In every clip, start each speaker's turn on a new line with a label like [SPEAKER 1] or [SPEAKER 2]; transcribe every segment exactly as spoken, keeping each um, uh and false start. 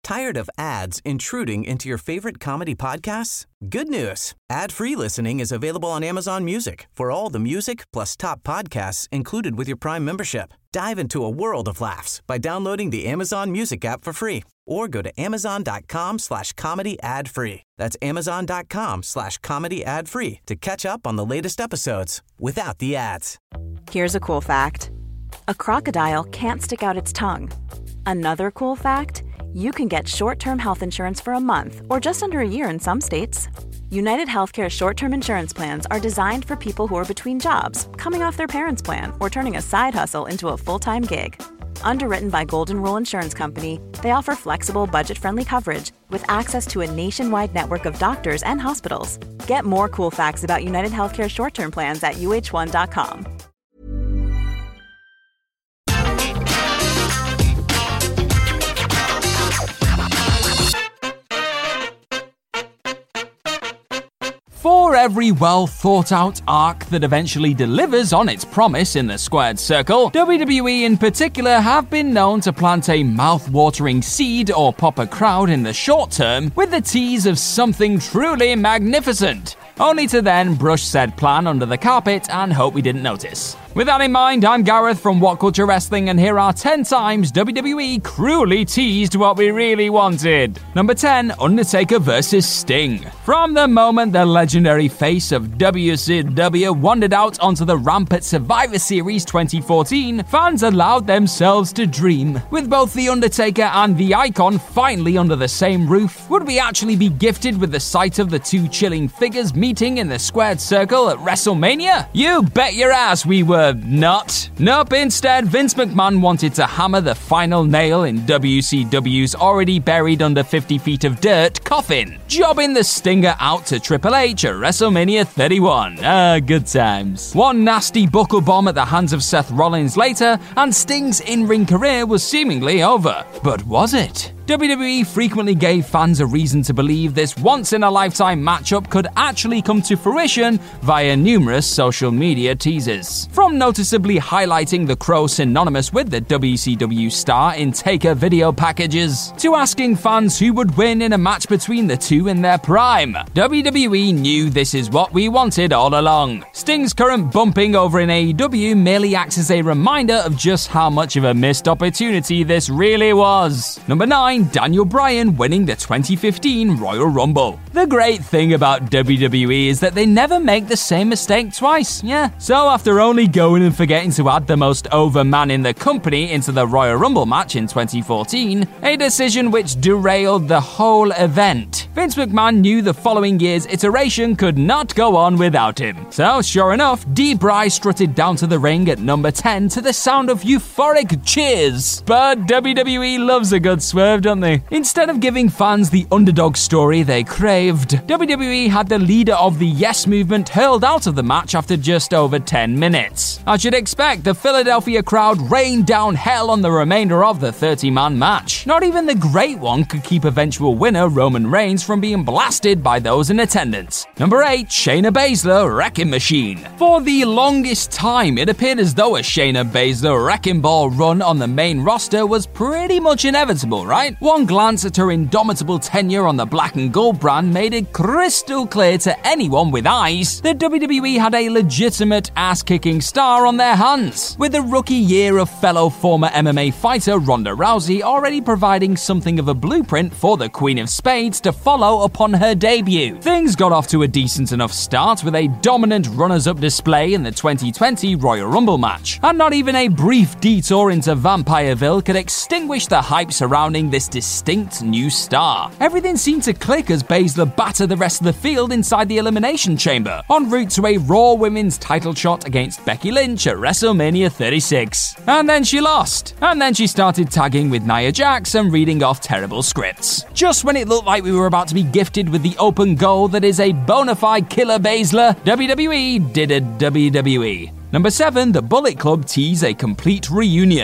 [SPEAKER 1] Tired of ads intruding into your favorite comedy podcasts? Good news. Ad-free listening is available on Amazon Music for all the music plus top podcasts included with your Prime membership. Dive into a world of laughs by downloading the Amazon Music app for free or go to amazon.com slash comedy ad-free. That's amazon.com slash comedy ad-free to catch up on the latest episodes without the ads.
[SPEAKER 2] Here's a cool fact. A crocodile can't stick out its tongue. Another cool fact, you can get short-term health insurance for a month or just under a year in some states. United Healthcare short-term insurance plans are designed for people who are between jobs, coming off their parents' plan, or turning a side hustle into a full-time gig. Underwritten by Golden Rule Insurance Company, they offer flexible, budget-friendly coverage with access to a nationwide network of doctors and hospitals. Get more cool facts about United Healthcare short-term plans at U H one dot com.
[SPEAKER 3] For every well-thought-out arc that eventually delivers on its promise in the squared circle, W W E in particular have been known to plant a mouth-watering seed or pop a crowd in the short term with the tease of something truly magnificent, only to then brush said plan under the carpet and hope we didn't notice. With that in mind, I'm Gareth from What Culture Wrestling, and here are ten times W W E cruelly teased what we really wanted. Number ten, Undertaker versus Sting. From the moment the legendary face of W C W wandered out onto the ramp at Survivor Series twenty fourteen, fans allowed themselves to dream. With both The Undertaker and the Icon finally under the same roof, would we actually be gifted with the sight of the two chilling figures meeting in the squared circle at WrestleMania? You bet your ass we were not. Nope, instead, Vince McMahon wanted to hammer the final nail in W C W's already buried under fifty feet of dirt coffin, jobbing the Stinger out to Triple H at WrestleMania thirty-one. Ah, good times. One nasty buckle bomb at the hands of Seth Rollins later, and Sting's in-ring career was seemingly over. But was it? W W E frequently gave fans a reason to believe this once-in-a-lifetime matchup could actually come to fruition via numerous social media teasers. From noticeably highlighting the Crow synonymous with the W C W star in Taker video packages, to asking fans who would win in a match between the two in their prime. W W E knew this is what we wanted all along. Sting's current bumping over in A E W merely acts as a reminder of just how much of a missed opportunity this really was. Number nine, Daniel Bryan winning the twenty fifteen Royal Rumble. The great thing about W W E is that they never make the same mistake twice, yeah. So after only going and forgetting to add the most over man in the company into the Royal Rumble match in twenty fourteen, a decision which derailed the whole event, Vince McMahon knew the following year's iteration could not go on without him. So sure enough, D-Bry strutted down to the ring at number ten to the sound of euphoric cheers. But W W E loves a good swerve, don't they? Instead of giving fans the underdog story they craved, W W E had the leader of the Yes Movement hurled out of the match after just over ten minutes. As you'd expect, the Philadelphia crowd rained down hell on the remainder of the thirty-man match. Not even the Great One could keep eventual winner Roman Reigns from being blasted by those in attendance. Number eight, Shayna Baszler Wrecking Machine. For the longest time, it appeared as though a Shayna Baszler Wrecking Ball run on the main roster was pretty much inevitable, right? One glance at her indomitable tenure on the Black and Gold brand made it crystal clear to anyone with eyes that W W E had a legitimate ass-kicking star on their hands, with the rookie year of fellow former M M A fighter Ronda Rousey already providing something of a blueprint for the Queen of Spades to follow upon her debut. Things got off to a decent enough start with a dominant runners-up display in the twenty twenty Royal Rumble match, and not even a brief detour into Vampireville could extinguish the hype surrounding this distinct new star. Everything seemed to click as Baszler battered the rest of the field inside the Elimination Chamber, en route to a Raw Women's title shot against Becky Lynch at WrestleMania thirty-six. And then she lost. And then she started tagging with Nia Jax and reading off terrible scripts. Just when it looked like we were about to be gifted with the open goal that is a bona fide killer Baszler, W W E did a W W E. Number seven, the Bullet Club tease a complete reunion.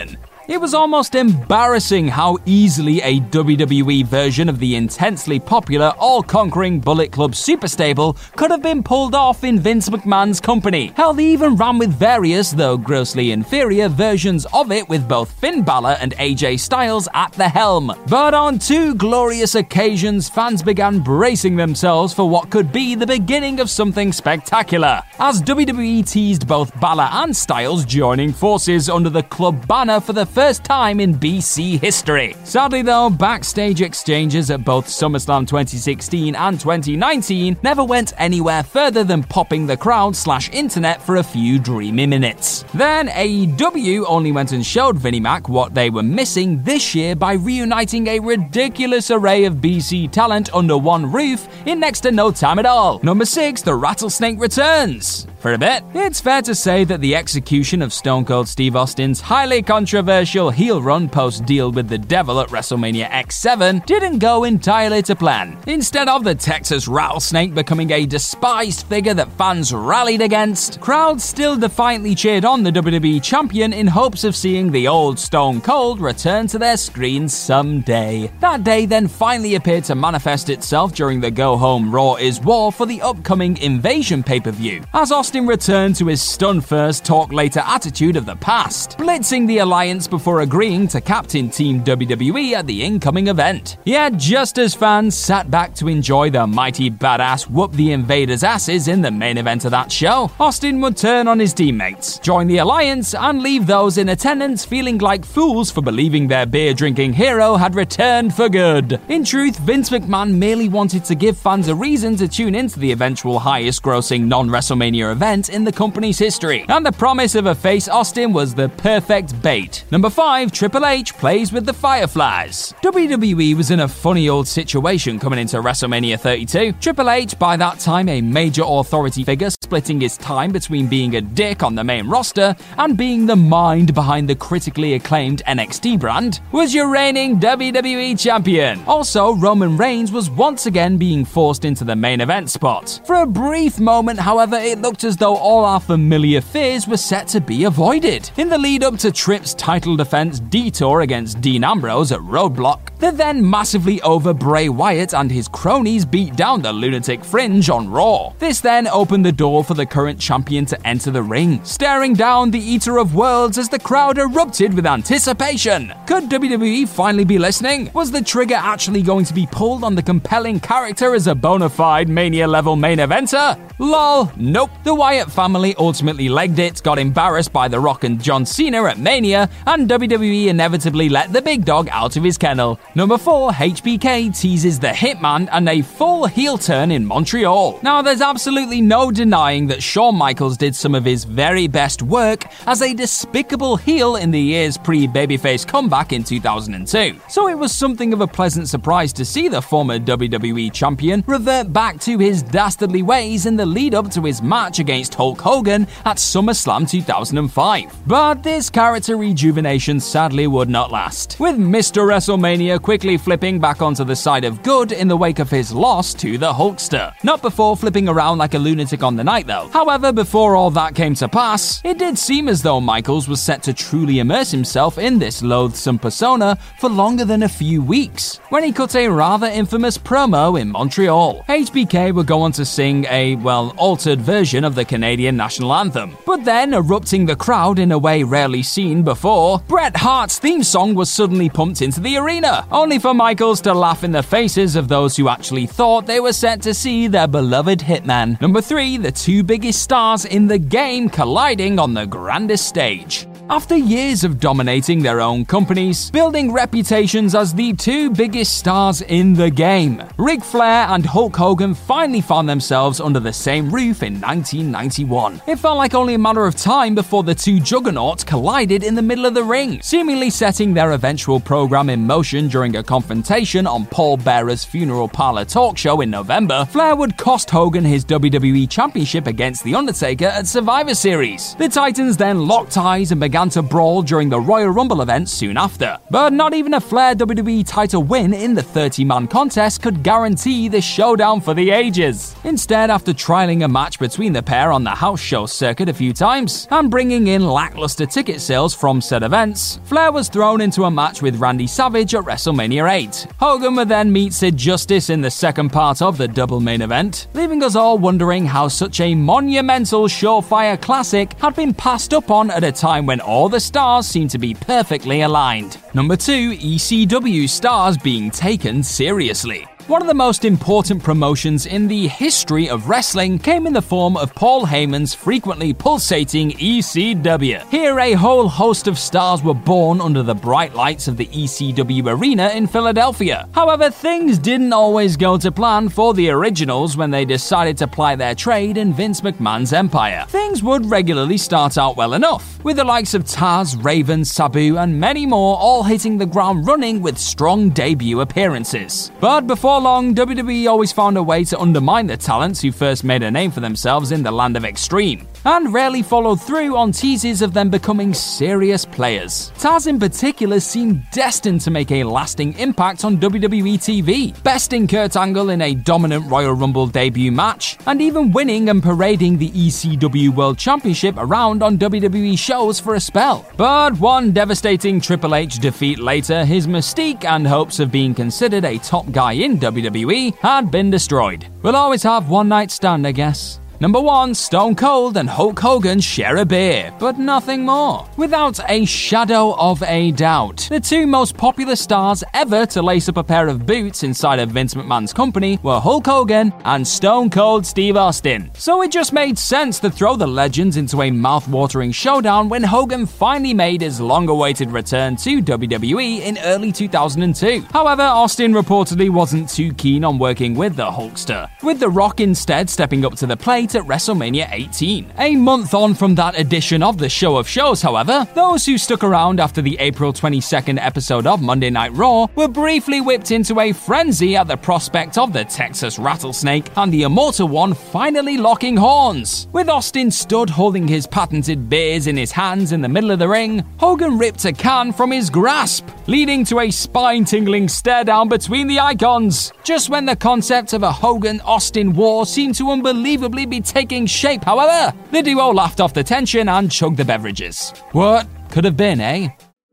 [SPEAKER 3] It was almost embarrassing how easily a W W E version of the intensely popular, all-conquering Bullet Club super stable could have been pulled off in Vince McMahon's company. Hell, they even ran with various, though grossly inferior, versions of it with both Finn Balor and A J Styles at the helm. But on two glorious occasions, fans began bracing themselves for what could be the beginning of something spectacular, as W W E teased both Balor and Styles joining forces under the club banner for the first time in B C history. Sadly though, backstage exchanges at both SummerSlam twenty sixteen and twenty nineteen never went anywhere further than popping the crowd slash internet for a few dreamy minutes. Then A E W only went and showed Vinnie Mac what they were missing this year by reuniting a ridiculous array of B C talent under one roof in next to no time at all. Number six, the Rattlesnake returns. For a bit, it's fair to say that the execution of Stone Cold Steve Austin's highly controversial heel run post-deal with the Devil at WrestleMania X seven didn't go entirely to plan. Instead of the Texas Rattlesnake becoming a despised figure that fans rallied against, crowds still defiantly cheered on the W W E champion in hopes of seeing the old Stone Cold return to their screens someday. That day then finally appeared to manifest itself during the Go Home Raw is War for the upcoming Invasion pay-per-view, as Austin returned to his stun first, talk later attitude of the past, blitzing the alliance before agreeing to captain Team W W E at the incoming event. Yet just as fans sat back to enjoy the mighty badass whoop the invaders' asses in the main event of that show, Austin would turn on his teammates, join the alliance, and leave those in attendance feeling like fools for believing their beer-drinking hero had returned for good. In truth, Vince McMahon merely wanted to give fans a reason to tune into the eventual highest-grossing non-WrestleMania event in the company's history, and the promise of a face Austin was the perfect bait. Number five, Triple H plays with the Fireflies. W W E was in a funny old situation coming into WrestleMania thirty-two. Triple H, by that time a major authority figure, splitting his time between being a dick on the main roster and being the mind behind the critically acclaimed N X T brand, was your reigning W W E champion. Also, Roman Reigns was once again being forced into the main event spot. For a brief moment, however, it looked as though all our familiar fears were set to be avoided. In the lead up to Tripp's title defense detour against Dean Ambrose at Roadblock, the then massively over Bray Wyatt and his cronies beat down the lunatic Fringe on Raw. This then opened the door for the current champion to enter the ring, staring down the Eater of Worlds as the crowd erupted with anticipation. Could W W E finally be listening? Was the trigger actually going to be pulled on the compelling character as a bona fide Mania-level main eventer? Lol, nope. The Wyatt family ultimately legged it, got embarrassed by The Rock and John Cena at Mania, and W W E inevitably let the big dog out of his kennel. Number four, H B K teases the Hitman and a full heel turn in Montreal. Now, there's absolutely no denying that Shawn Michaels did some of his very best work as a despicable heel in the years pre-babyface comeback in two thousand two. So it was something of a pleasant surprise to see the former W W E champion revert back to his dastardly ways in the lead up to his match against Hulk Hogan at SummerSlam two thousand five. But this character rejuvenation sadly would not last, with Mister WrestleMania quickly flipping back onto the side of good in the wake of his loss to the Hulkster. Not before flipping around like a lunatic on the night though. However, before all that came to pass, it did seem as though Michaels was set to truly immerse himself in this loathsome persona for longer than a few weeks, when he cut a rather infamous promo in Montreal. H B K would go on to sing a, well, altered version of the Canadian national anthem, but then, erupting the crowd in a way rarely seen before, Bret Hart's theme song was suddenly pumped into the arena, only for Michaels to laugh in the faces of those who actually thought they were set to see their beloved Hitman. Number three, the two biggest stars in the game colliding on the grandest stage. After years of dominating their own companies, building reputations as the two biggest stars in the game, Ric Flair and Hulk Hogan finally found themselves under the same roof in nineteen ninety-one. It felt like only a matter of time before the two juggernauts collided in the middle of the ring, seemingly setting their eventual program in motion during a confrontation on Paul Bearer's funeral parlor talk show in November. Flair would cost Hogan his W W E Championship against The Undertaker at Survivor Series. The Titans then locked eyes and began began to brawl during the Royal Rumble event soon after. But not even a Flair W W E title win in the thirty-man contest could guarantee the showdown for the ages. Instead, after trialing a match between the pair on the house show circuit a few times and bringing in lackluster ticket sales from said events, Flair was thrown into a match with Randy Savage at WrestleMania eight. Hogan would then meet Sid Justice in the second part of the double main event, leaving us all wondering how such a monumental surefire classic had been passed up on at a time when all the stars seemed to be perfectly aligned. Number two, E C W stars being taken seriously. One of the most important promotions in the history of wrestling came in the form of Paul Heyman's frequently pulsating E C W. Here, a whole host of stars were born under the bright lights of the E C W arena in Philadelphia. However, things didn't always go to plan for the originals when they decided to ply their trade in Vince McMahon's empire. Things would regularly start out well enough, with the likes of Taz, Raven, Sabu, and many more all hitting the ground running with strong debut appearances. But before long, W W E always found a way to undermine the talents who first made a name for themselves in the land of extreme, and rarely followed through on teases of them becoming serious players. Taz in particular seemed destined to make a lasting impact on W W E T V, besting Kurt Angle in a dominant Royal Rumble debut match, and even winning and parading the E C W World Championship around on W W E shows for a spell. But one devastating Triple H defeat later, his mystique and hopes of being considered a top guy in W W E had been destroyed. We'll always have one night stand, I guess. Number one, Stone Cold and Hulk Hogan share a beer, but nothing more. Without a shadow of a doubt, the two most popular stars ever to lace up a pair of boots inside of Vince McMahon's company were Hulk Hogan and Stone Cold Steve Austin. So it just made sense to throw the legends into a mouth-watering showdown when Hogan finally made his long-awaited return to W W E in early two thousand two. However, Austin reportedly wasn't too keen on working with the Hulkster, with The Rock instead stepping up to the plate at WrestleMania eighteen. A month on from that edition of the Show of Shows, however, those who stuck around after the April twenty-second episode of Monday Night Raw were briefly whipped into a frenzy at the prospect of the Texas Rattlesnake and the Immortal One finally locking horns. With Austin stood holding his patented beers in his hands in the middle of the ring, Hogan ripped a can from his grasp, leading to a spine-tingling stare down between the icons. Just when the concept of a Hogan-Austin war seemed to unbelievably be taking shape, however, the duo laughed off the tension and chugged the beverages. What could have been, eh?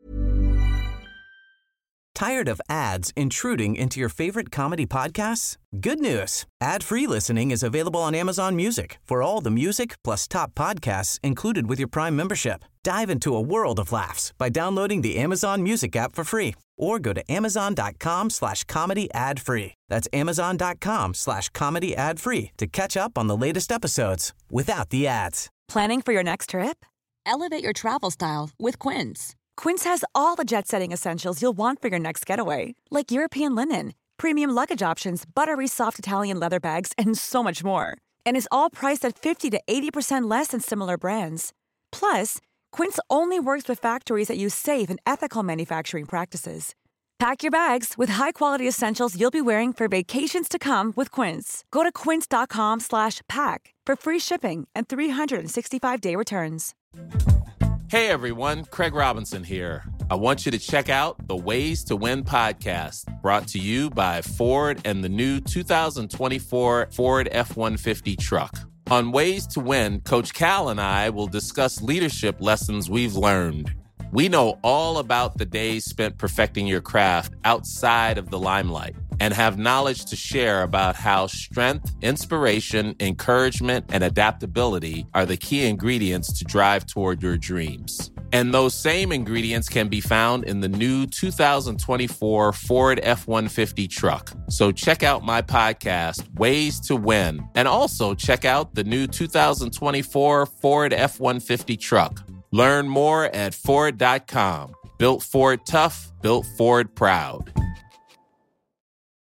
[SPEAKER 1] Tired of ads intruding into your favorite comedy podcasts? Good news. Ad-free listening is available on Amazon Music for all the music plus top podcasts included with your Prime membership. Dive into a world of laughs by downloading the Amazon Music app for free or go to amazon.com slash comedy ad free. That's amazon.com slash comedy ad free to catch up on the latest episodes without the ads.
[SPEAKER 2] Planning for your next trip?
[SPEAKER 4] Elevate your travel style with Quince.
[SPEAKER 2] Quince has all the jet-setting essentials you'll want for your next getaway, like European linen, premium luggage options, buttery soft Italian leather bags, and so much more. And is all priced at fifty to eighty percent less than similar brands. Plus, Quince only works with factories that use safe and ethical manufacturing practices. Pack your bags with high-quality essentials you'll be wearing for vacations to come with Quince. Go to quince.com slash pack for free shipping and three sixty-five day returns.
[SPEAKER 5] Hey everyone, Craig Robinson here. I want you to check out the Ways to Win podcast, brought to you by Ford and the new two thousand twenty-four Ford F one fifty truck. On Ways to Win, Coach Cal and I will discuss leadership lessons we've learned. We know all about the days spent perfecting your craft outside of the limelight and have knowledge to share about how strength, inspiration, encouragement, and adaptability are the key ingredients to drive toward your dreams. And those same ingredients can be found in the new two thousand twenty-four Ford F one fifty truck. So check out my podcast, Ways to Win, and also check out the new two thousand twenty-four Ford F one fifty truck. Learn more at Ford dot com. Built Ford tough, built Ford proud.